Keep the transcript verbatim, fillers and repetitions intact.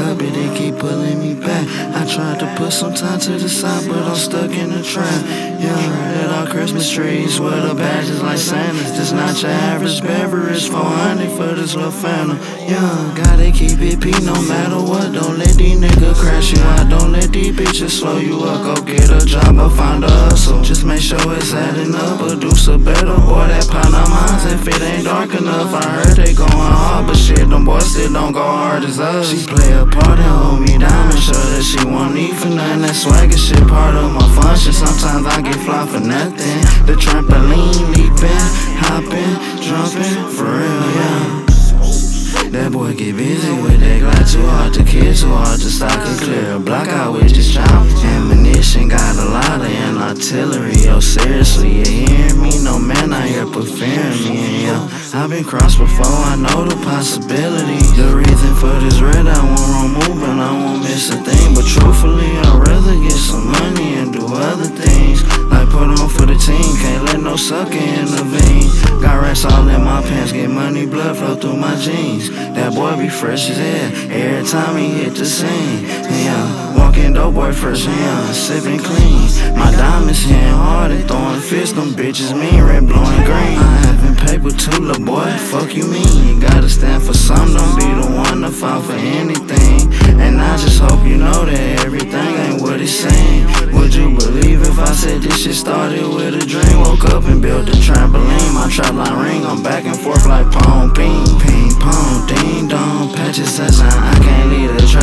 up, but they keep pulling me back. I tried to put some time to the side, but I'm stuck in the trap. Yeah, lit our Christmas trees with the badges like Santa's. This not your average beverage, four hundred for this little phantom. Yeah, gotta keep it P no matter what. Don't let these niggas crash you out. Don't let these bitches slow you up. Go get a job or find a hustle. Just make sure it's adding up. Produce a better boy that pound our minds if it ain't dark enough. I heard they going hard, but shit, them boys still don't go hard as us. She play a part and hold me down, make sure that she won't need for nothing. That swagger shit part of my function. Sometimes I get fly for nothing. The trampoline, leaping, hopping, jumping, for real, yeah. That boy get busy with that glide, too hard to kill, too hard to stop and clear a block out with this chop. Ammunition, got a lot of an artillery, yo, seriously, you hear me? No man out here preferring me, yo. I've been crossed before, I know the possibility. The reason for this red, I won't wrong move and I won't miss a thing. But truthfully, I'd rather get some money and do other things, like put on for the team, can't let no sucker intervene. Got racks all in my pants, get money, blood flow through my jeans. That boy be fresh as hell every time he hit the scene. Yeah, walking dope boy fresh, yeah, sipping clean. My diamonds hitting hard and throwing fists, them bitches mean, red, blowing green. I having paper too, little boy, fuck you mean? You gotta stand for something, don't be the one to fall for anything. And I just hope you know that everything ain't what it's saying. Would you believe if I said this shit started with a dream? Woke up and built a trampoline, my trap line ring, I'm back and forth like pong, ping, ping, pong, ding dong, patches sunshine, I can't leave the trap.